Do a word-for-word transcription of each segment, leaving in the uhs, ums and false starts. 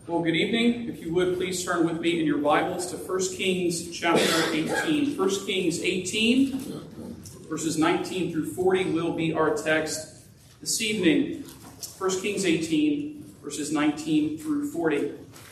Well, good evening. If you would, please turn with me in your Bibles to First Kings chapter eighteen. First Kings eighteen, verses nineteen through forty will be our text this evening. First Kings eighteen, verses nineteen through forty.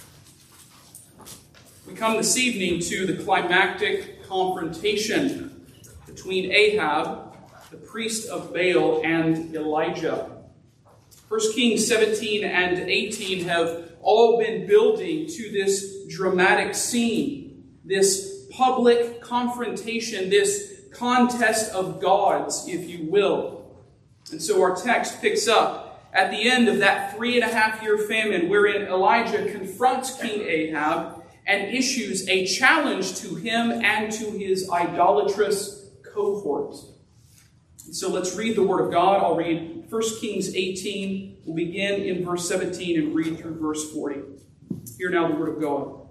We come this evening to the climactic confrontation between Ahab, the priest of Baal, and Elijah. First Kings seventeen and eighteen have all been building to this dramatic scene, this public confrontation, this contest of gods, if you will. And so our text picks up at the end of that three and a half year famine wherein Elijah confronts King Ahab and issues a challenge to him and to his idolatrous cohort. And so let's read the Word of God. I'll read First Kings eighteen. We'll begin in verse seventeen and read through verse forty. Hear now the Word of God.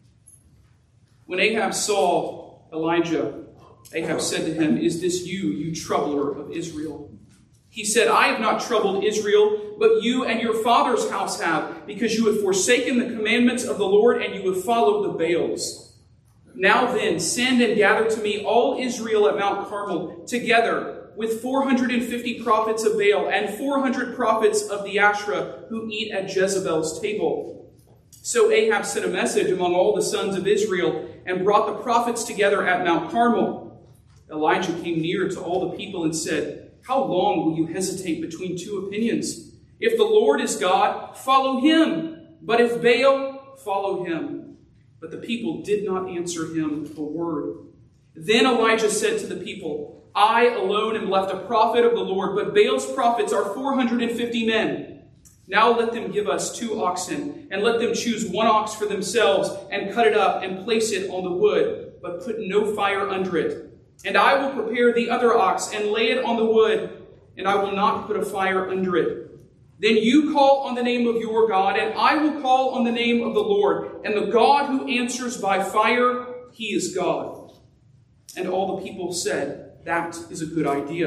When Ahab saw Elijah, Ahab said to him, "Is this you, you troubler of Israel?" He said, "I have not troubled Israel, but you and your father's house have, because you have forsaken the commandments of the Lord and you have followed the Baals. Now then, send and gather to me all Israel at Mount Carmel together, with four hundred fifty prophets of Baal and four hundred prophets of the Asherah who eat at Jezebel's table." So Ahab sent a message among all the sons of Israel and brought the prophets together at Mount Carmel. Elijah came near to all the people and said, "How long will you hesitate between two opinions? If the Lord is God, follow him. But if Baal, follow him." But the people did not answer him a word. Then Elijah said to the people, "I alone am left a prophet of the Lord, but Baal's prophets are four hundred fifty men. Now let them give us two oxen, and let them choose one ox for themselves, and cut it up, and place it on the wood, but put no fire under it. And I will prepare the other ox, and lay it on the wood, and I will not put a fire under it. Then you call on the name of your God, and I will call on the name of the Lord, and the God who answers by fire, he is God." And all the people said, "That is a good idea."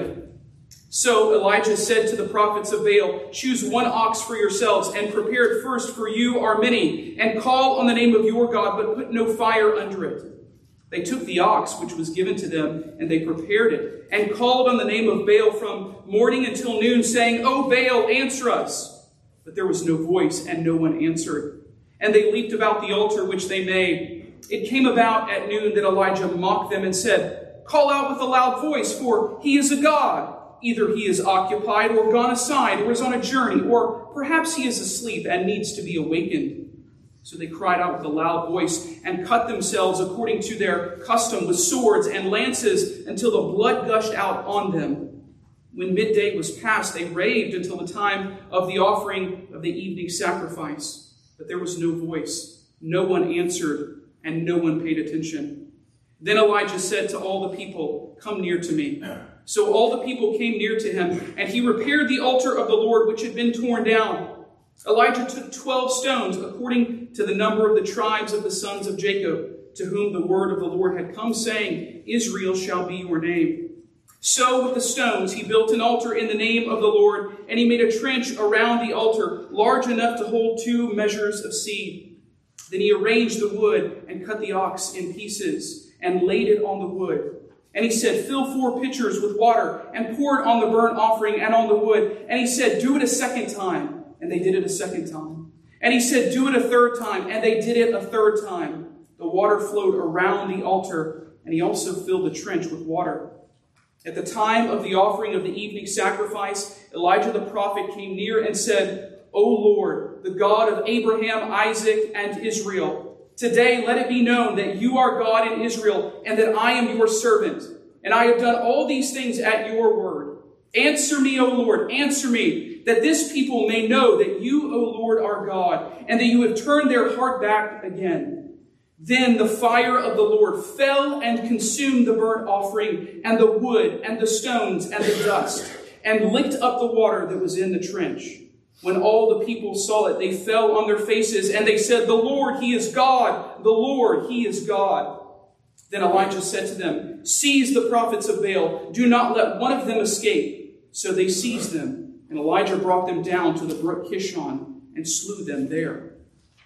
So Elijah said to the prophets of Baal, "Choose one ox for yourselves, and prepare it first, for you are many, and call on the name of your God, but put no fire under it." They took the ox which was given to them, and they prepared it, and called on the name of Baal from morning until noon, saying, "O Baal, answer us." But there was no voice, and no one answered. And they leaped about the altar which they made. It came about at noon that Elijah mocked them and said, "Call out with a loud voice, for he is a god. Either he is occupied or gone aside or is on a journey, or perhaps he is asleep and needs to be awakened." So they cried out with a loud voice and cut themselves according to their custom with swords and lances until the blood gushed out on them. When midday was past, they raved until the time of the offering of the evening sacrifice. But there was no voice. No one answered, and no one paid attention. Then Elijah said to all the people, "Come near to me." So all the people came near to him, and he repaired the altar of the Lord which had been torn down. Elijah took twelve stones, according to the number of the tribes of the sons of Jacob, to whom the word of the Lord had come, saying, "Israel shall be your name." So with the stones he built an altar in the name of the Lord, and he made a trench around the altar, large enough to hold two measures of seed. Then he arranged the wood and cut the ox in pieces and laid it on the wood. And he said, "Fill four pitchers with water and pour it on the burnt offering and on the wood." And he said, "Do it a second time." And they did it a second time. And he said, "Do it a third time." And they did it a third time. The water flowed around the altar, and he also filled the trench with water. At the time of the offering of the evening sacrifice, Elijah the prophet came near and said, "O Lord, the God of Abraham, Isaac, and Israel, today let it be known that you are God in Israel, and that I am your servant. And I have done all these things at your word. Answer me, O Lord, answer me, that this people may know that you, O Lord, are God, and that you have turned their heart back again." Then the fire of the Lord fell and consumed the burnt offering, and the wood, and the stones, and the dust, and licked up the water that was in the trench. When all the people saw it, they fell on their faces, and they said, "The Lord, he is God! The Lord, he is God!" Then Elijah said to them, "Seize the prophets of Baal. Do not let one of them escape." So they seized them, and Elijah brought them down to the brook Kishon and slew them there.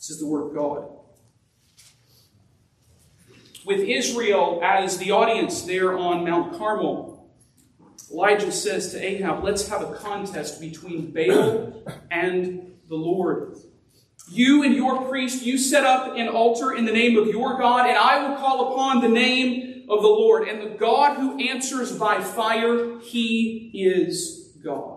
This is the word of God. With Israel as the audience there on Mount Carmel, Elijah says to Ahab, let's have a contest between Baal and the Lord. You and your priest, you set up an altar in the name of your God, and I will call upon the name of the Lord. And the God who answers by fire, he is God.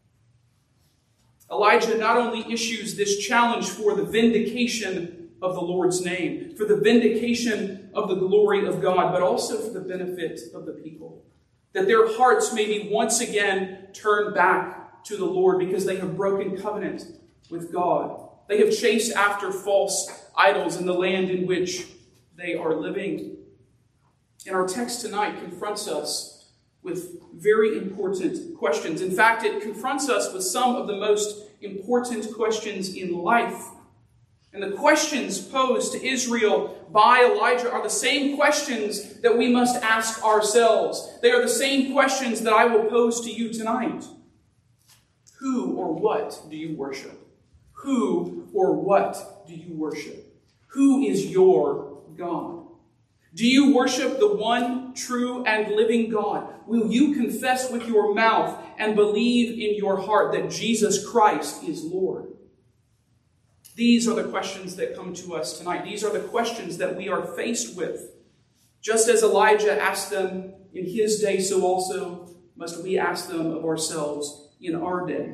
Elijah not only issues this challenge for the vindication of the Lord's name, for the vindication of the glory of God, but also for the benefit of the people. That their hearts may be once again turned back to the Lord because they have broken covenant with God. They have chased after false idols in the land in which they are living. And our text tonight confronts us with very important questions. In fact, it confronts us with some of the most important questions in life. And the questions posed to Israel by Elijah are the same questions that we must ask ourselves. They are the same questions that I will pose to you tonight. Who or what do you worship? Who or what do you worship? Who is your God? Do you worship the one true and living God? Will you confess with your mouth and believe in your heart that Jesus Christ is Lord? These are the questions that come to us tonight. These are the questions that we are faced with. Just as Elijah asked them in his day, so also must we ask them of ourselves in our day.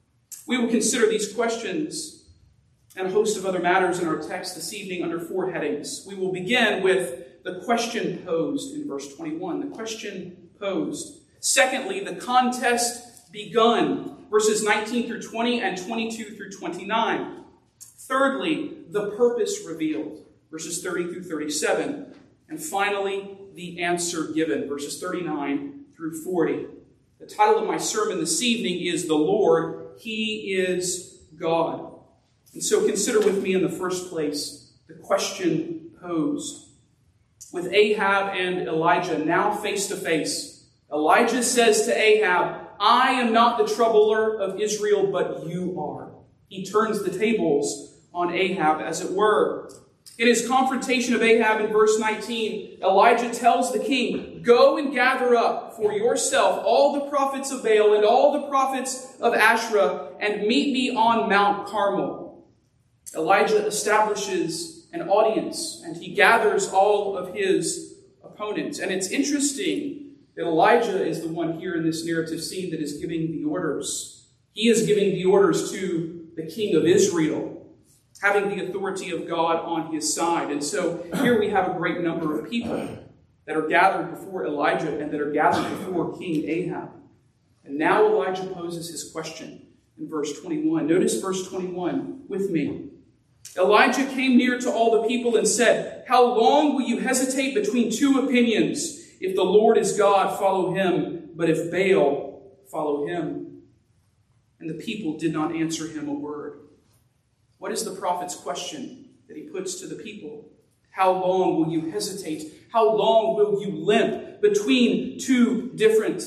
We will consider these questions and a host of other matters in our text this evening under four headings. We will begin with the question posed in verse twenty-one. The question posed. Secondly, the contest begun. Verses nineteen through twenty and twenty-two through twenty-nine. Thirdly, the purpose revealed. Verses thirty through thirty-seven. And finally, the answer given. Verses thirty-nine through forty. The title of my sermon this evening is The Lord, He is God. And so consider with me in the first place the question posed. With Ahab and Elijah now face to face, Elijah says to Ahab, I am not the troubler of Israel, but you are. He turns the tables on Ahab, as it were. In his confrontation of Ahab in verse nineteen, Elijah tells the king, go and gather up for yourself all the prophets of Baal and all the prophets of Asherah, and meet me on Mount Carmel. Elijah establishes an audience, and he gathers all of his opponents. And it's interesting that Elijah is the one here in this narrative scene that is giving the orders. He is giving the orders to the king of Israel, having the authority of God on his side. And so here we have a great number of people that are gathered before Elijah and that are gathered before King Ahab. And now Elijah poses his question in verse twenty-one. Notice verse twenty-one with me. Elijah came near to all the people and said, how long will you hesitate between two opinions? If the Lord is God, follow him, but if Baal, follow him. And the people did not answer him a word. What is the prophet's question that he puts to the people? How long will you hesitate? How long will you limp between two different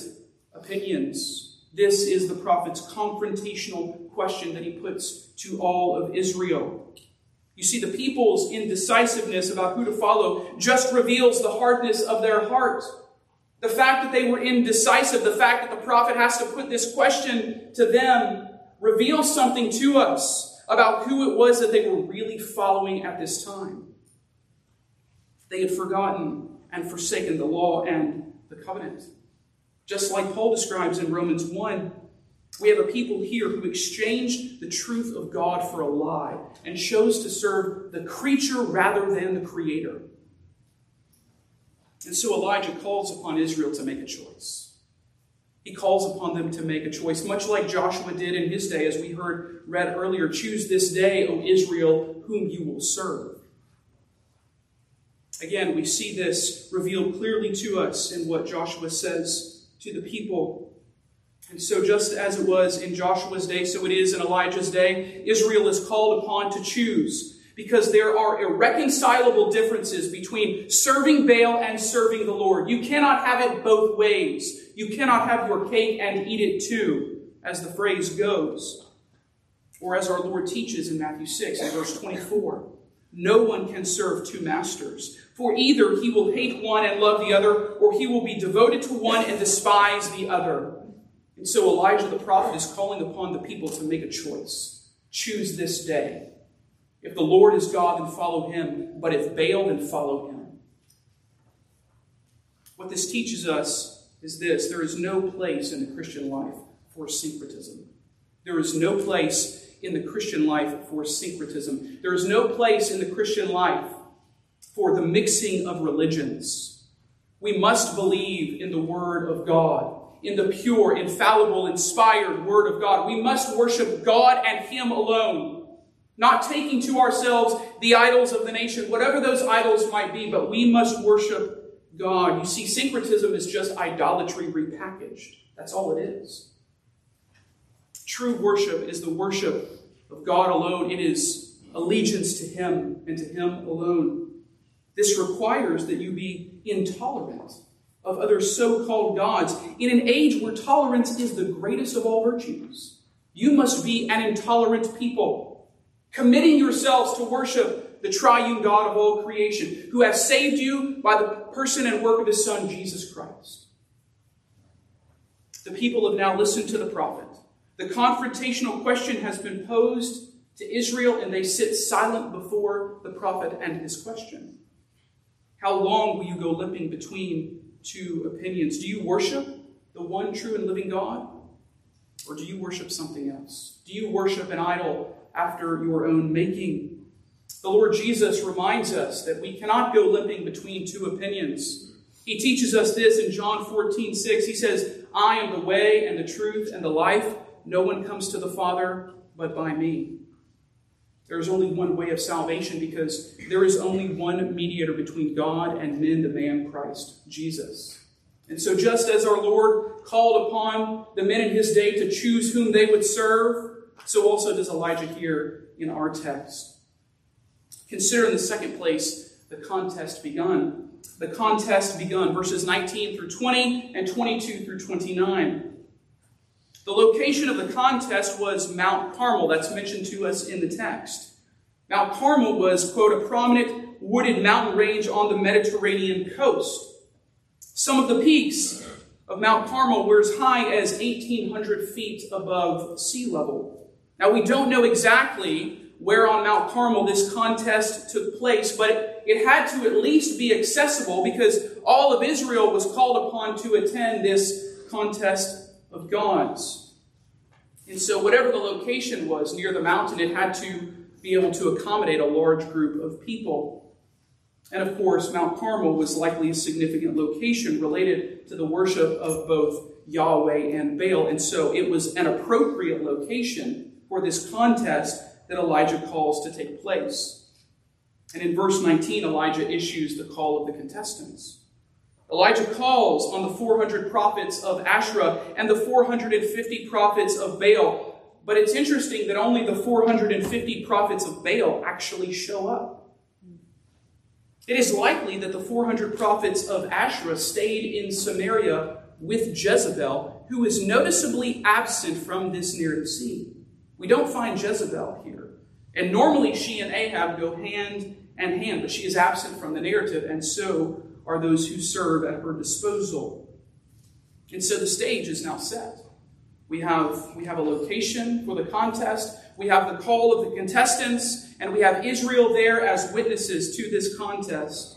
opinions? This is the prophet's confrontational question that he puts to all of Israel. You see, the people's indecisiveness about who to follow just reveals the hardness of their heart. The fact that they were indecisive, the fact that the prophet has to put this question to them, reveals something to us about who it was that they were really following at this time. They had forgotten and forsaken the law and the covenant. Just like Paul describes in Romans one, we have a people here who exchanged the truth of God for a lie and chose to serve the creature rather than the Creator. And so Elijah calls upon Israel to make a choice. He calls upon them to make a choice, much like Joshua did in his day, as we heard read earlier. Choose this day, O Israel, whom you will serve. Again, we see this revealed clearly to us in what Joshua says to the people. And so just as it was in Joshua's day, so it is in Elijah's day, Israel is called upon to choose, because there are irreconcilable differences between serving Baal and serving the Lord. You cannot have it both ways. You cannot have your cake and eat it too, as the phrase goes. Or as our Lord teaches in Matthew six and verse twenty-four, no one can serve two masters, for either he will hate one and love the other, or he will be devoted to one and despise the other. And so Elijah the prophet is calling upon the people to make a choice. Choose this day. If the Lord is God, then follow him. But if Baal, then follow him. What this teaches us is this: there is no place in the Christian life for syncretism. There is no place in the Christian life for syncretism. There is no place in the Christian life for the mixing of religions. We must believe in the Word of God, in the pure, infallible, inspired Word of God. We must worship God and him alone, not taking to ourselves the idols of the nation, whatever those idols might be, but we must worship God. You see, syncretism is just idolatry repackaged. That's all it is. True worship is the worship of God alone. It is allegiance to him and to him alone. This requires that you be intolerant of other so-called gods. In an age where tolerance is the greatest of all virtues, you must be an intolerant people, committing yourselves to worship the triune God of all creation, who has saved you by the person and work of his Son, Jesus Christ. The people have now listened to the prophet. The confrontational question has been posed to Israel, and they sit silent before the prophet and his question. How long will you go limping between two opinions? Do you worship the one true and living God? Or do you worship something else? Do you worship an idol after your own making? The Lord Jesus reminds us that we cannot go limping between two opinions. He teaches us this in John fourteen six. He says, I am the way and the truth and the life. No one comes to the Father but by me. There is only one way of salvation because there is only one mediator between God and men, the man Christ Jesus. And so just as our Lord called upon the men in his day to choose whom they would serve, so also does Elijah here in our text. Consider in the second place the contest begun. The contest begun, verses nineteen through twenty and twenty-two through twenty-nine. The location of the contest was Mount Carmel. That's mentioned to us in the text. Mount Carmel was, quote, a prominent wooded mountain range on the Mediterranean coast. Some of the peaks of Mount Carmel were as high as eighteen hundred feet above sea level. Now, we don't know exactly where on Mount Carmel this contest took place, but it, it had to at least be accessible because all of Israel was called upon to attend this contest of gods. And so whatever the location was near the mountain, it had to be able to accommodate a large group of people. And of course, Mount Carmel was likely a significant location related to the worship of both Yahweh and Baal. And so it was an appropriate location for this contest that Elijah calls to take place. And in verse nineteen, Elijah issues the call of the contestants. Elijah calls on the four hundred prophets of Asherah and the four hundred fifty prophets of Baal. But it's interesting that only the four hundred fifty prophets of Baal actually show up. It is likely that the four hundred prophets of Asherah stayed in Samaria with Jezebel, who is noticeably absent from this narrative scene. We don't find Jezebel here. And normally she and Ahab go hand in hand, but she is absent from the narrative, and so are those who serve at her disposal. And so the stage is now set. We have, we have a location for the contest. We have the call of the contestants, and we have Israel there as witnesses to this contest.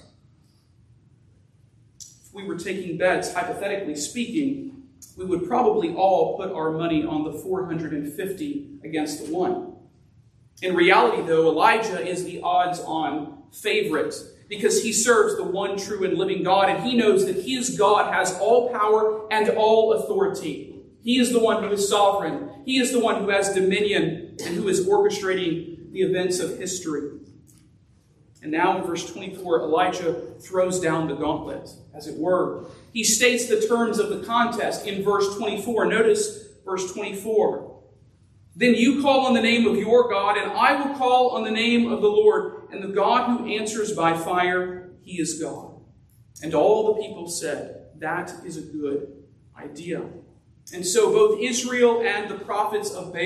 If we were taking bets, hypothetically speaking, we would probably all put our money on the four hundred fifty against the one. In reality, though, Elijah is the odds-on favorite because he serves the one true and living God, and he knows that his God has all power and all authority. He is the one who is sovereign. He is the one who has dominion and who is orchestrating the events of history. And now in verse twenty-four, Elijah throws down the gauntlet, as it were. He states the terms of the contest in verse twenty-four. Notice verse twenty-four. Then you call on the name of your God, and I will call on the name of the Lord. And the God who answers by fire, he is God. And all the people said, that is a good idea. And so both Israel and the prophets of Baal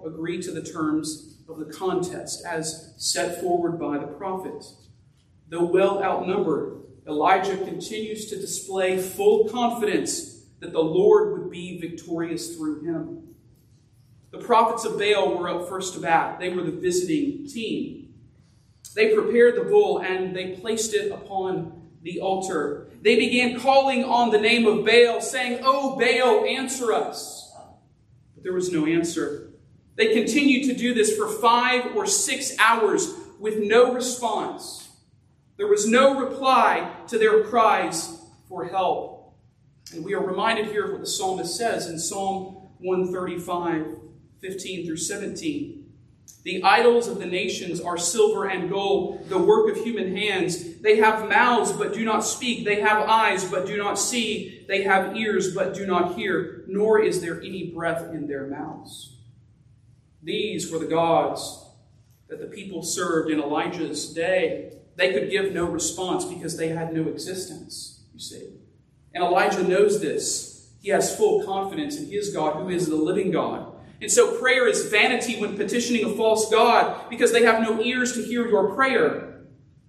Baal agreed to the terms of the contest as set forward by the prophet. Though well outnumbered, Elijah continues to display full confidence that the Lord would be victorious through him. The prophets of Baal were up first to bat. They were the visiting team. They prepared the bull and they placed it upon the altar. They began calling on the name of Baal, saying, "Oh, Baal, answer us." But there was no answer. They continued to do this for five or six hours with no response. There was no reply to their cries for help. And we are reminded here of what the psalmist says in Psalm one thirty-five, fifteen through seventeen. The idols of the nations are silver and gold, the work of human hands. They have mouths but do not speak. They have eyes but do not see. They have ears but do not hear, nor is there any breath in their mouths. These were the gods that the people served in Elijah's day. They could give no response because they had no existence, you see. And Elijah knows this. He has full confidence in his God, who is the living God. And so prayer is vanity when petitioning a false god, because they have no ears to hear your prayer.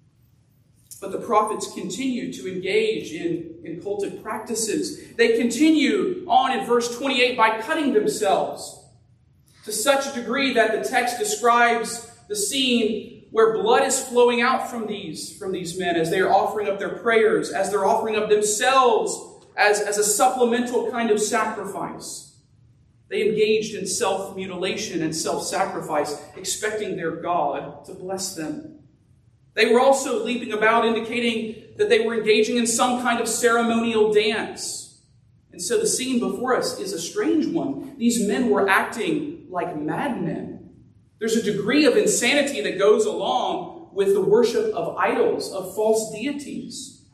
But the prophets continue to engage in, in cultic practices. They continue on in verse twenty-eight by cutting themselves to such a degree that the text describes the scene where blood is flowing out from these, from these men as they are offering up their prayers, as they're offering up themselves as, as a supplemental kind of sacrifice. They engaged in self-mutilation and self-sacrifice, expecting their God to bless them. They were also leaping about, indicating that they were engaging in some kind of ceremonial dance. And so the scene before us is a strange one. These men were acting like madmen. There's a degree of insanity that goes along with the worship of idols, of false deities.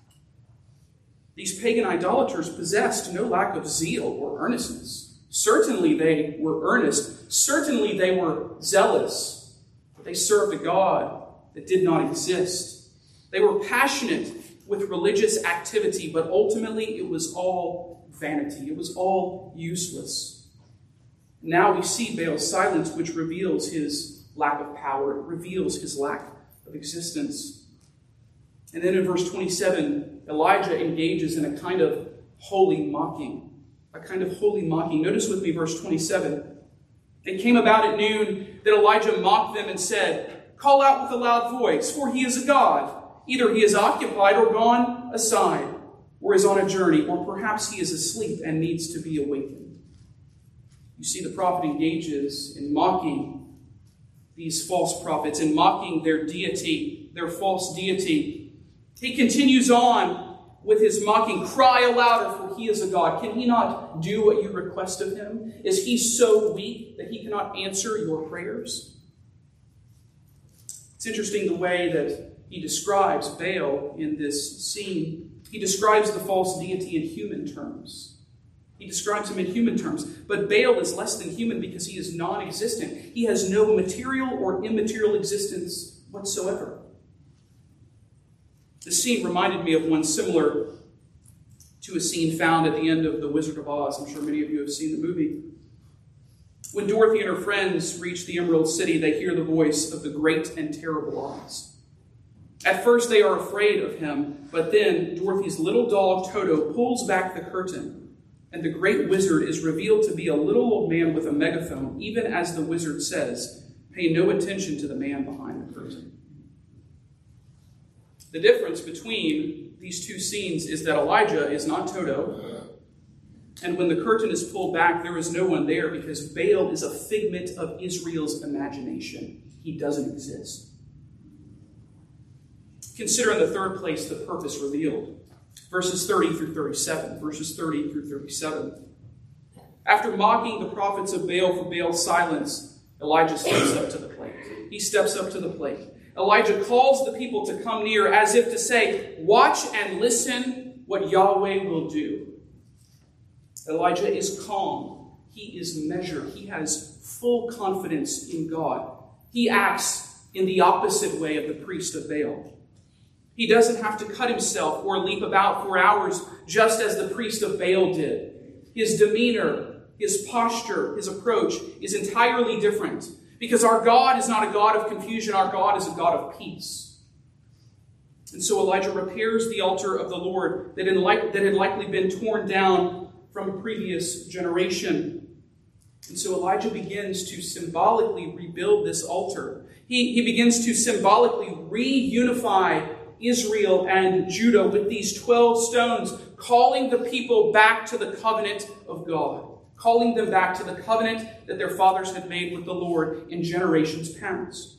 These pagan idolaters possessed no lack of zeal or earnestness. Certainly they were earnest. Certainly they were zealous. But they served a God that did not exist. They were passionate with religious activity, but ultimately it was all vanity. It was all useless. Now we see Baal's silence, which reveals his lack of power. It reveals his lack of existence. And then in verse twenty-seven, Elijah engages in a kind of holy mocking. A kind of holy mocking. Notice with me verse twenty-seven. It came about at noon that Elijah mocked them and said, "Call out with a loud voice, for he is a god. Either he is occupied or gone aside, or is on a journey, or perhaps he is asleep and needs to be awakened." You see, the prophet engages in mocking these false prophets, in mocking their deity, their false deity. He continues on with his mocking, "Cry louder, for he is a god. Can he not do what you request of him? Is he so weak that he cannot answer your prayers?" It's interesting the way that he describes Baal in this scene. He describes the false deity in human terms. He describes him in human terms. But Baal is less than human because he is non-existent. He has no material or immaterial existence whatsoever. The scene reminded me of one similar to a scene found at the end of The Wizard of Oz. I'm sure many of you have seen the movie. When Dorothy and her friends reach the Emerald City, they hear the voice of the great and terrible Oz. At first, they are afraid of him, but then Dorothy's little dog, Toto, pulls back the curtain, and the great wizard is revealed to be a little old man with a megaphone, even as the wizard says, "Pay no attention to the man behind the curtain." The difference between these two scenes is that Elijah is not Toto, and when the curtain is pulled back, there is no one there because Baal is a figment of Israel's imagination. He doesn't exist. Consider in the third place the purpose revealed. Verses thirty through thirty-seven. Verses thirty through thirty-seven. After mocking the prophets of Baal for Baal's silence, Elijah steps up to the plate. He steps up to the plate. Elijah calls the people to come near as if to say, "Watch and listen what Yahweh will do." Elijah is calm. He is measured. He has full confidence in God. He acts in the opposite way of the priest of Baal. He doesn't have to cut himself or leap about for hours just as the priest of Baal did. His demeanor his posture, his approach is entirely different. Because our God is not a God of confusion, our God is a God of peace. And so Elijah repairs the altar of the Lord that had, like, that had likely been torn down from a previous generation. And so Elijah begins to symbolically rebuild this altar. He, he begins to symbolically reunify Israel and Judah with these twelve stones, calling the people back to the covenant of God, calling them back to the covenant that their fathers had made with the Lord in generations past.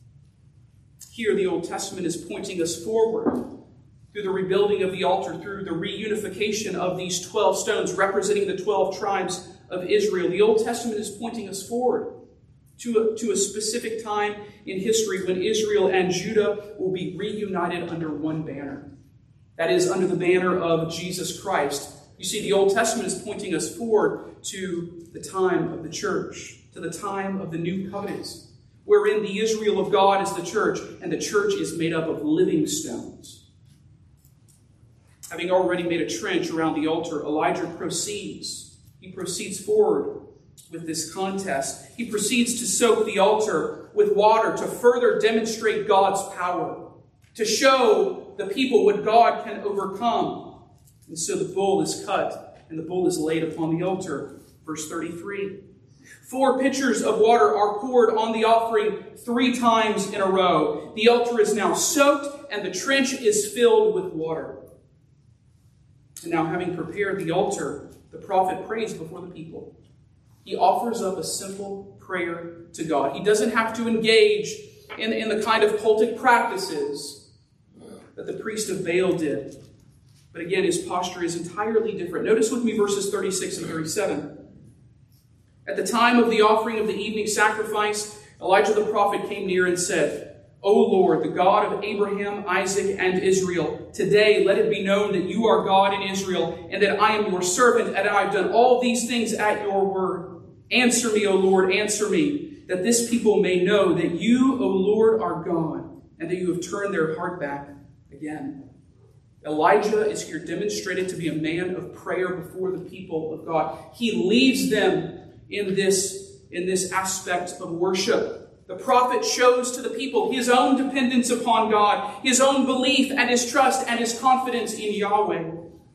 Here, the Old Testament is pointing us forward through the rebuilding of the altar, through the reunification of these twelve stones representing the twelve tribes of Israel. The Old Testament is pointing us forward to a, to a specific time in history when Israel and Judah will be reunited under one banner. That is, under the banner of Jesus Christ. You see, the Old Testament is pointing us forward to the time of the church, to the time of the new covenants, wherein the Israel of God is the church, and the church is made up of living stones. Having already made a trench around the altar, Elijah proceeds. He proceeds forward with this contest. He proceeds to soak the altar with water to further demonstrate God's power, to show the people what God can overcome. And so the bull is cut, and the bull is laid upon the altar. Verse thirty-three. Four pitchers of water are poured on the offering three times in a row. The altar is now soaked, and the trench is filled with water. And now, having prepared the altar, the prophet prays before the people. He offers up a simple prayer to God. He doesn't have to engage in, in the kind of cultic practices that the priest of Baal did. But again, his posture is entirely different. Notice with me verses thirty-six and thirty-seven. At the time of the offering of the evening sacrifice, Elijah the prophet came near and said, O Lord, the God of Abraham, Isaac, and Israel, today let it be known that you are God in Israel, and that I am your servant, and I have done all these things at your word. Answer me, O Lord, answer me, that this people may know that you, O Lord, are God, and that you have turned their heart back again. Elijah is here demonstrated to be a man of prayer before the people of God. He leads them in this, in this aspect of worship. The prophet shows to the people his own dependence upon God, his own belief and his trust and his confidence in Yahweh.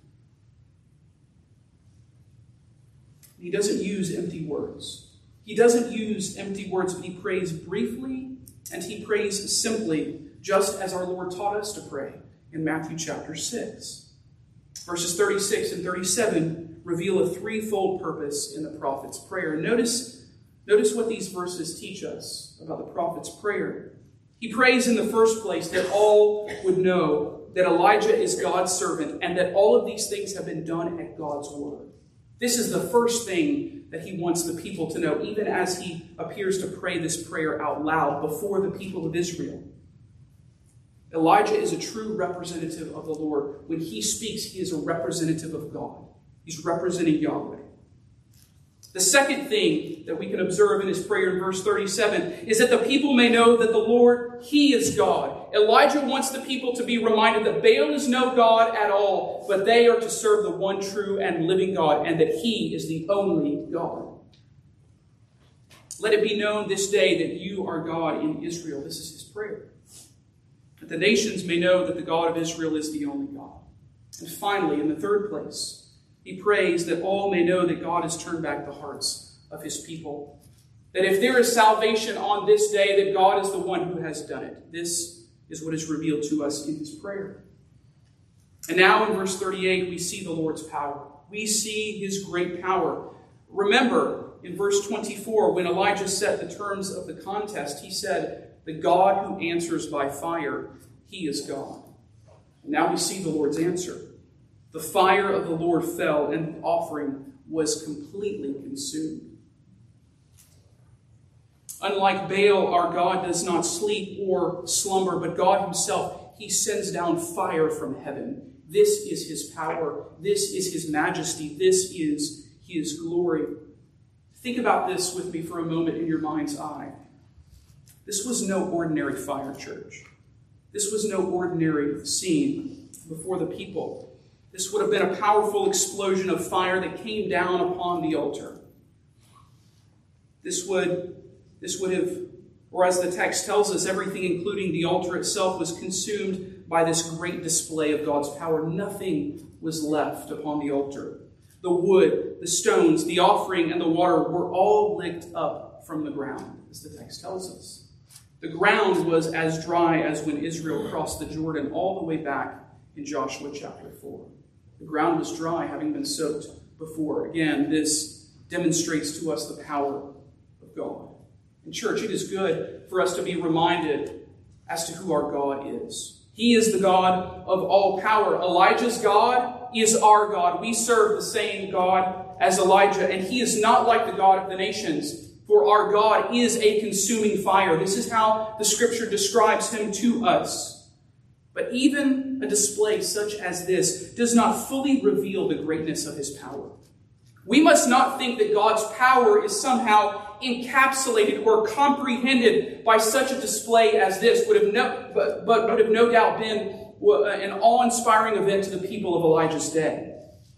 He doesn't use empty words. He doesn't use empty words, but he prays briefly and he prays simply, just as our Lord taught us to pray in Matthew chapter six. Verses thirty-six and thirty-seven reveal a threefold purpose in the prophet's prayer. Notice, notice what these verses teach us about the prophet's prayer. He prays in the first place that all would know that Elijah is God's servant and that all of these things have been done at God's word. This is the first thing that he wants the people to know, even as he appears to pray this prayer out loud before the people of Israel. Elijah is a true representative of the Lord. When he speaks, he is a representative of God. He's representing Yahweh. The second thing that we can observe in his prayer in verse thirty-seven is that the people may know that the Lord, he is God. Elijah wants the people to be reminded that Baal is no God at all, but they are to serve the one true and living God, and that he is the only God. Let it be known this day that you are God in Israel. This is his prayer. That the nations may know that the God of Israel is the only God. And finally, in the third place, he prays that all may know that God has turned back the hearts of his people. That if there is salvation on this day, that God is the one who has done it. This is what is revealed to us in his prayer. And now in verse thirty-eight, we see the Lord's power. We see his great power. Remember, in verse twenty-four, when Elijah set the terms of the contest, he said, the God who answers by fire, he is God. And now we see the Lord's answer. The fire of the Lord fell, and the offering was completely consumed. Unlike Baal, our God does not sleep or slumber, but God himself, he sends down fire from heaven. This is his power. This is his majesty. This is his glory. Think about this with me for a moment in your mind's eye. This was no ordinary fire, church. This was no ordinary scene before the people. This would have been a powerful explosion of fire that came down upon the altar. This would, this would have, or as the text tells us, everything including the altar itself was consumed by this great display of God's power. Nothing was left upon the altar. The wood, the stones, the offering, and the water were all licked up from the ground, as the text tells us. The ground was as dry as when Israel crossed the Jordan all the way back in Joshua chapter four. The ground was dry, having been soaked before. Again, this demonstrates to us the power of God. In church, it is good for us to be reminded as to who our God is. He is the God of all power. Elijah's God is our God. We serve the same God as Elijah, and he is not like the God of the nations, for our God is a consuming fire. This is how the Scripture describes him to us. But even a display such as this does not fully reveal the greatness of his power. We must not think that God's power is somehow encapsulated or comprehended by such a display as this, would have no, but, but would have no doubt been an awe-inspiring event to the people of Elijah's day.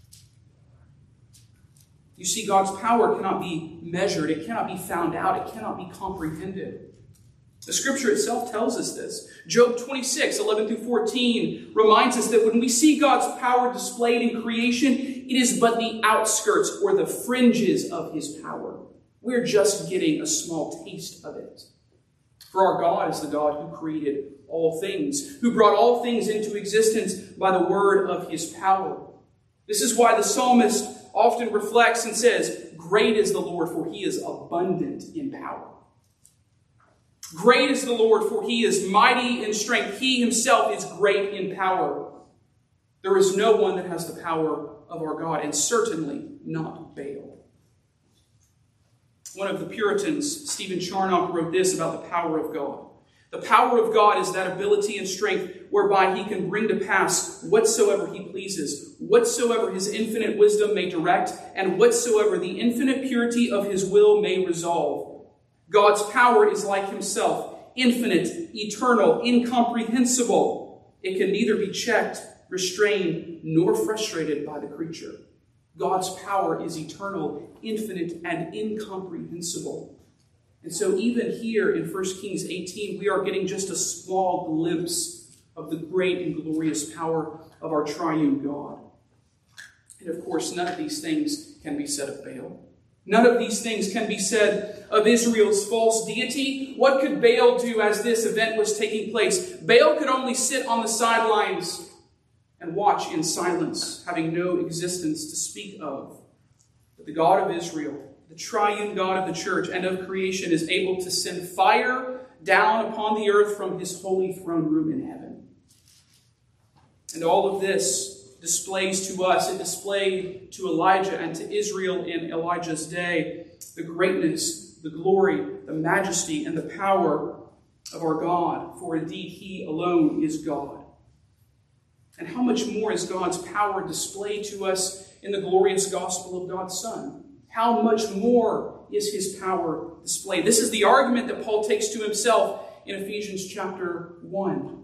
You see, God's power cannot be measured. It cannot be found out. It cannot be comprehended. The Scripture itself tells us this. Job twenty-six, eleven through fourteen reminds us that when we see God's power displayed in creation, it is but the outskirts or the fringes of his power. We're just getting a small taste of it. For our God is the God who created all things, who brought all things into existence by the word of his power. This is why the psalmist often reflects and says, "Great is the Lord, for he is abundant in power. Great is the Lord, for he is mighty in strength. He himself is great in power." There is no one that has the power of our God, and certainly not Baal. One of the Puritans, Stephen Charnock, wrote this about the power of God. The power of God is that ability and strength whereby he can bring to pass whatsoever he pleases, whatsoever his infinite wisdom may direct, and whatsoever the infinite purity of his will may resolve. God's power is like himself, infinite, eternal, incomprehensible. It can neither be checked, restrained, nor frustrated by the creature. God's power is eternal, infinite, and incomprehensible. And so even here in First Kings eighteen, we are getting just a small glimpse of the great and glorious power of our triune God. And of course, none of these things can be said of Baal. None of these things can be said of Israel's false deity. What could Baal do as this event was taking place? Baal could only sit on the sidelines and watch in silence, having no existence to speak of. But the God of Israel, the triune God of the church and of creation, is able to send fire down upon the earth from his holy throne room in heaven. And all of this displays to us, it displayed to Elijah and to Israel in Elijah's day, the greatness, the glory, the majesty, and the power of our God. For indeed, he alone is God. And how much more is God's power displayed to us in the glorious gospel of God's Son? How much more is his power displayed? This is the argument that Paul takes to himself in Ephesians chapter one.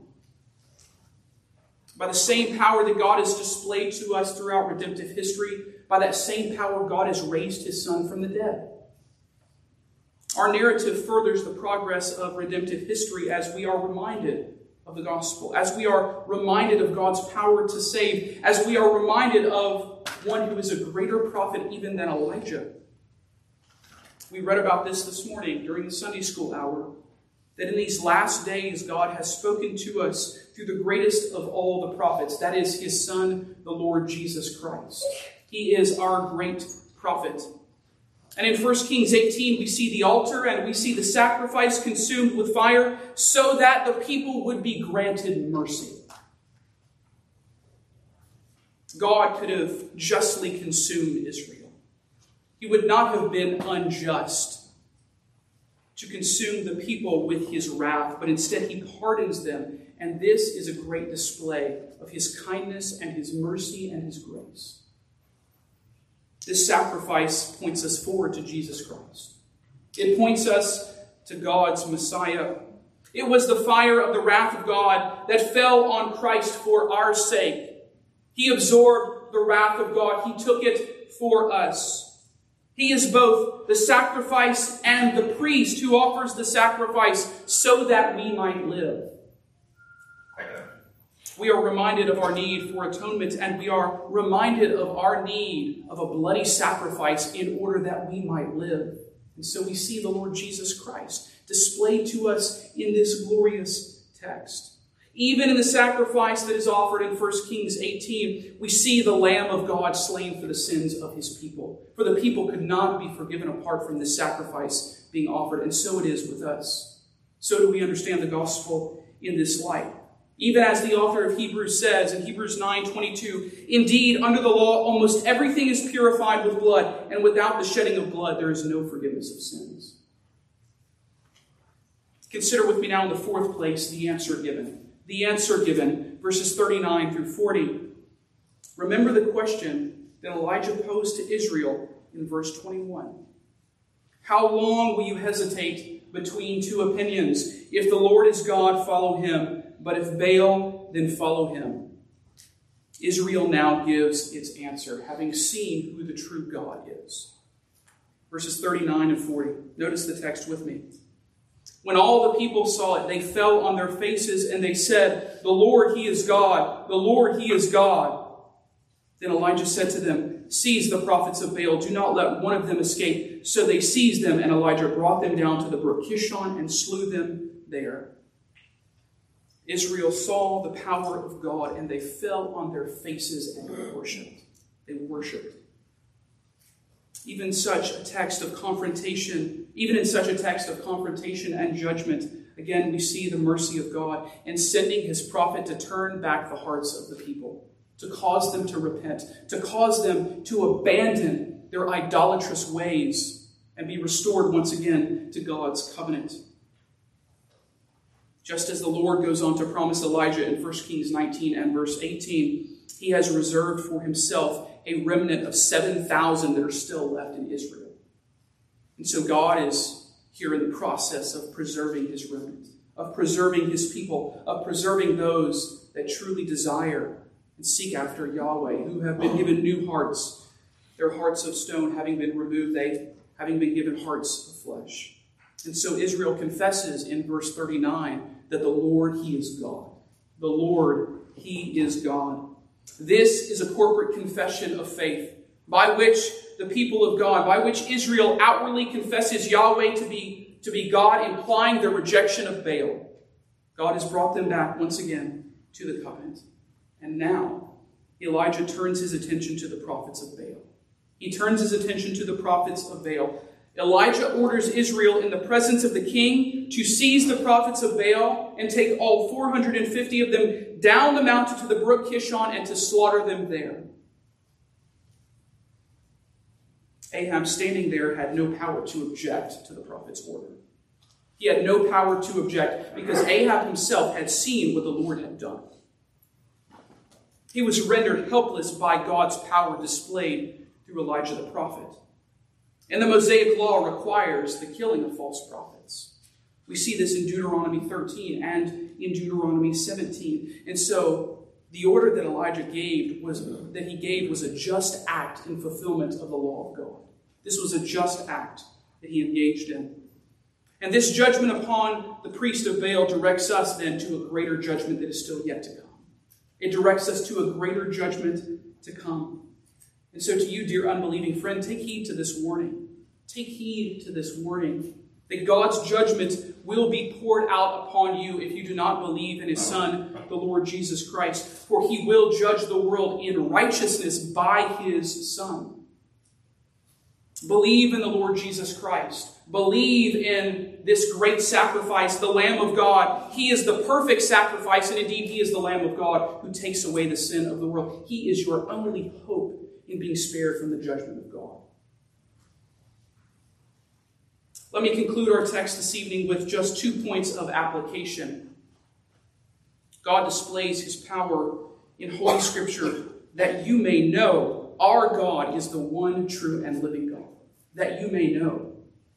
By the same power that God has displayed to us throughout redemptive history, by that same power God has raised his Son from the dead. Our narrative furthers the progress of redemptive history as we are reminded of the gospel, as we are reminded of God's power to save, as we are reminded of one who is a greater prophet even than Elijah. We read about this this morning during the Sunday school hour, that in these last days God has spoken to us through the greatest of all the prophets, that is his Son, the Lord Jesus Christ. He is our great prophet. And in First Kings eighteen, we see the altar and we see the sacrifice consumed with fire so that the people would be granted mercy. God could have justly consumed Israel. He would not have been unjust to consume the people with his wrath, but instead he pardons them. And this is a great display of his kindness and his mercy and his grace. This sacrifice points us forward to Jesus Christ. It points us to God's Messiah. It was the fire of the wrath of God that fell on Christ for our sake. He absorbed the wrath of God. He took it for us. He is both the sacrifice and the priest who offers the sacrifice so that we might live. We are reminded of our need for atonement, and we are reminded of our need of a bloody sacrifice in order that we might live. And so we see the Lord Jesus Christ displayed to us in this glorious text. Even in the sacrifice that is offered in First Kings eighteen, we see the Lamb of God slain for the sins of his people. For the people could not be forgiven apart from this sacrifice being offered, and so it is with us. So do we understand the gospel in this light. Even as the author of Hebrews says in Hebrews nine twenty-two, indeed, under the law, almost everything is purified with blood, and without the shedding of blood, there is no forgiveness of sins. Consider with me now in the fourth place the answer given. The answer given, verses thirty-nine through forty. Remember the question that Elijah posed to Israel in verse twenty-one. How long will you hesitate between two opinions? If the Lord is God, follow him. But if Baal, then follow him. Israel now gives its answer, having seen who the true God is. Verses thirty-nine and forty. Notice the text with me. When all the people saw it, they fell on their faces and they said, the Lord, he is God. The Lord, he is God. Then Elijah said to them, seize the prophets of Baal. Do not let one of them escape. So they seized them, and Elijah brought them down to the brook Kishon and slew them there. Israel saw the power of God, and they fell on their faces and worshipped. They worshipped. Even such a text of confrontation, even in such a text of confrontation and judgment, again, we see the mercy of God in sending his prophet to turn back the hearts of the people, to cause them to repent, to cause them to abandon their idolatrous ways and be restored once again to God's covenant. Just as the Lord goes on to promise Elijah in First Kings nineteen and verse eighteen, he has reserved for himself a remnant of seven thousand that are still left in Israel. And so God is here in the process of preserving his remnant, of preserving his people, of preserving those that truly desire and seek after Yahweh, who have been given new hearts, their hearts of stone having been removed, they having been given hearts of flesh. And so Israel confesses in verse thirty-nine that the Lord, he is God. The Lord, he is God. This is a corporate confession of faith by which the people of God, by which Israel outwardly confesses Yahweh to be, to be God, implying their rejection of Baal. God has brought them back once again to the covenant. And now Elijah turns his attention to the prophets of Baal. He turns his attention to the prophets of Baal. Elijah orders Israel in the presence of the king to seize the prophets of Baal and take all four hundred fifty of them down the mountain to the brook Kishon and to slaughter them there. Ahab, standing there, had no power to object to the prophet's order. He had no power to object because Ahab himself had seen what the Lord had done. He was rendered helpless by God's power displayed through Elijah the prophet. And the Mosaic law requires the killing of false prophets. We see this in Deuteronomy thirteen and in Deuteronomy seventeen. And so the order that Elijah gave was that he gave was a just act in fulfillment of the law of God. This was a just act that he engaged in. And this judgment upon the priest of Baal directs us then to a greater judgment that is still yet to come. It directs us to a greater judgment to come. And so to you, dear unbelieving friend, take heed to this warning. Take heed to this warning that God's judgment will be poured out upon you if you do not believe in his Son, the Lord Jesus Christ. For he will judge the world in righteousness by his Son. Believe in the Lord Jesus Christ. Believe in this great sacrifice, the Lamb of God. He is the perfect sacrifice, and indeed he is the Lamb of God who takes away the sin of the world. He is your only hope in being spared from the judgment of God. Let me conclude our text this evening with just two points of application. God displays his power in Holy Scripture that you may know our God is the one true and living God. That you may know.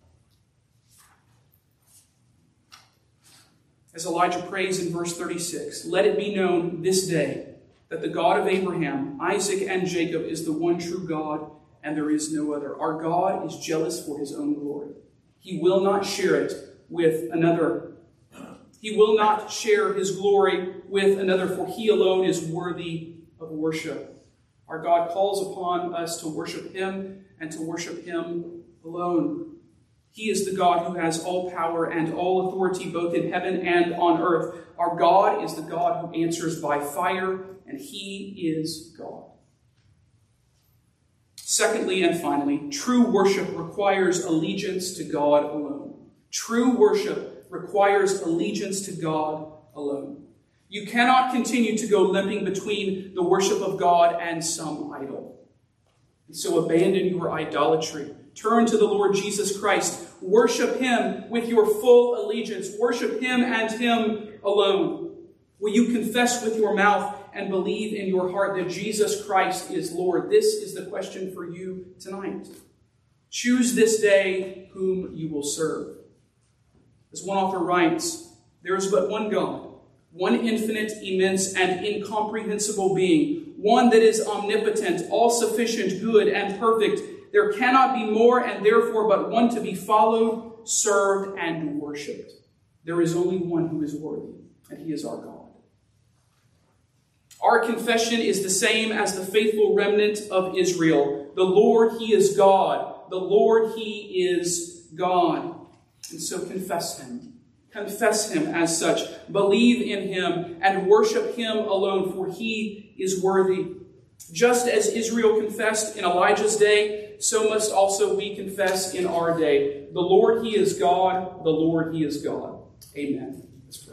As Elijah prays in verse thirty-six, let it be known this day that the God of Abraham, Isaac, and Jacob is the one true God, and there is no other. Our God is jealous for his own glory. He will not share it with another. He will not share his glory with another, for he alone is worthy of worship. Our God calls upon us to worship him and to worship him alone. He is the God who has all power and all authority, both in heaven and on earth. Our God is the God who answers by fire, and he is God. Secondly and finally, true worship requires allegiance to God alone. True worship requires allegiance to God alone. You cannot continue to go limping between the worship of God and some idol. And so abandon your idolatry. Turn to the Lord Jesus Christ. Worship him with your full allegiance. Worship him and him alone. Will you confess with your mouth and believe in your heart that Jesus Christ is Lord? This is the question for you tonight. Choose this day whom you will serve. As one author writes, there is but one God, one infinite, immense, and incomprehensible being, one that is omnipotent, all-sufficient, good, and perfect. There cannot be more, and therefore but one to be followed, served, and worshipped. There is only one who is worthy, and he is our God. Our confession is the same as the faithful remnant of Israel. The Lord, he is God. The Lord, he is God. And so confess him. Confess him as such. Believe in him and worship him alone, for he is worthy. Just as Israel confessed in Elijah's day, so must also we confess in our day. The Lord, he is God. The Lord, he is God. Amen. Let's pray.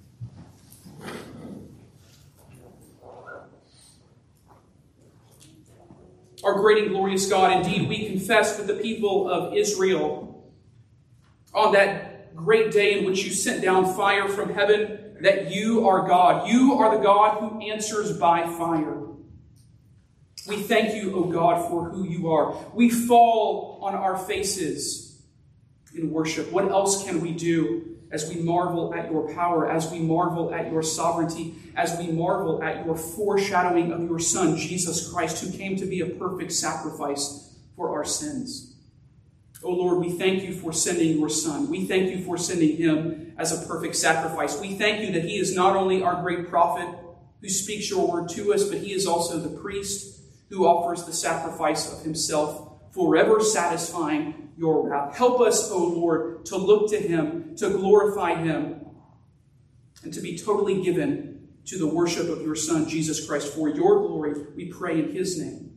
Our great and glorious God, indeed, we confess with the people of Israel on that great day in which you sent down fire from heaven, that you are God. You are the God who answers by fire. We thank you, O God, for who you are. We fall on our faces in worship. What else can we do as we marvel at your power, as we marvel at your sovereignty, as we marvel at your foreshadowing of your Son, Jesus Christ, who came to be a perfect sacrifice for our sins? O Lord, we thank you for sending your Son. We thank you for sending him as a perfect sacrifice. We thank you that he is not only our great prophet who speaks your word to us, but he is also the priest who offers the sacrifice of himself, forever satisfying your wrath. Help us, O Lord, to look to him, to glorify him, and to be totally given to the worship of your Son, Jesus Christ. For your glory, we pray in his name.